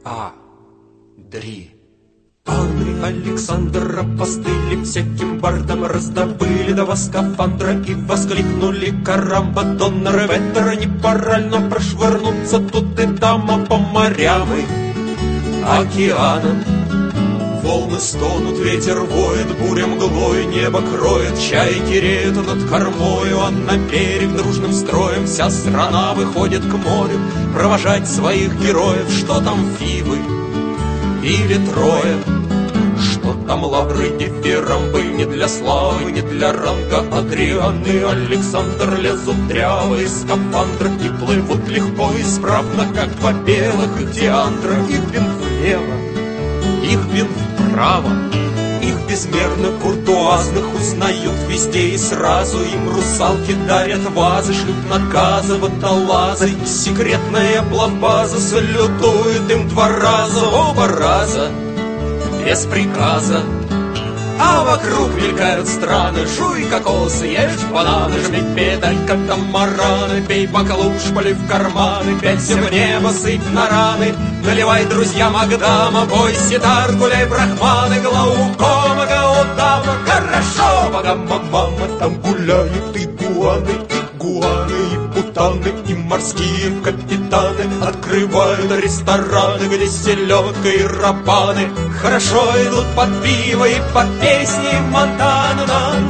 Дри. Анны Александра постыли, всяким бардом раздобыли два скафандра и воскликнули: карамба, доноры, ветра, не пора ли нам прошвырнуться тут и там, а по морям и океанам? Волны стонут, ветер воет, буря мглой небо кроет, чайки реют над кормою, а на берег дружным строем вся страна выходит к морю провожать своих героев. Что там Фивы или Троя, что там лавры, дифирамбы, не для славы, не для ранга Адрианы Александр лезут дрявы из скафандра и плывут легко и справно, как два белых их диантра. Их винт влево, их винт вправо, их безмерно куртуазных узнают везде и сразу. Им русалки дарят вазы, шлют наказы, водолазы, и секретная плавбаза салютует им два раза, оба раза без приказа. А вокруг мелькают страны: жуй кокосы, ешь бананы, жми педаль, как тамараны, пей баклуш, поли в карманы, пялься в небо, сыпь на раны, наливай друзьям Агдама, бой ситар, гуляй брахманы, глаукома, гаудама. Хорошо, богама, мама, там гуляют игуаны, и путаны, и морские капитаны открывают рестораны, где селедка и рапаны хорошо идут под пиво и под песни Монтана.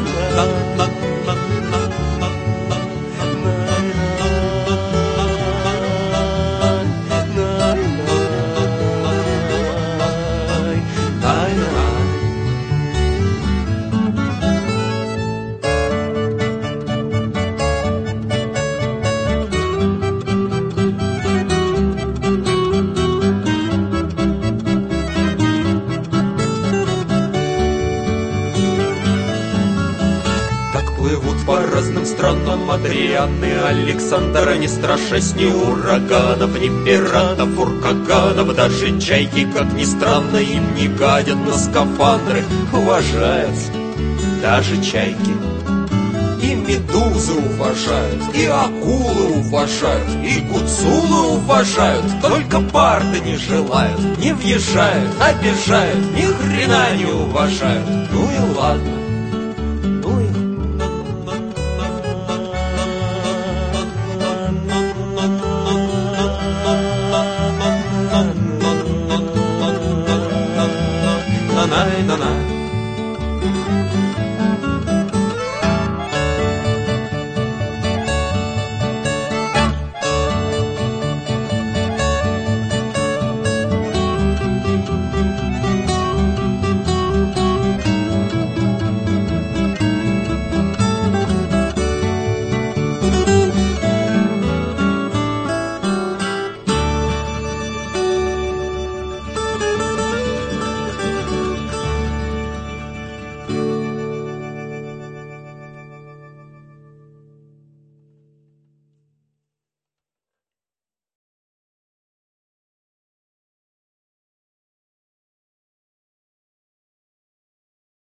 Плывут по разным странам Адрианы Александра, не страшась ни ураганов, ни пиратов, уркаганов. Даже чайки, как ни странно, им не гадят на скафандры, уважают даже чайки. И медузы уважают, и акулы уважают, и гуцулы уважают. Только барды не желают, не въезжают, обижают, ни хрена не уважают. Ну и ладно.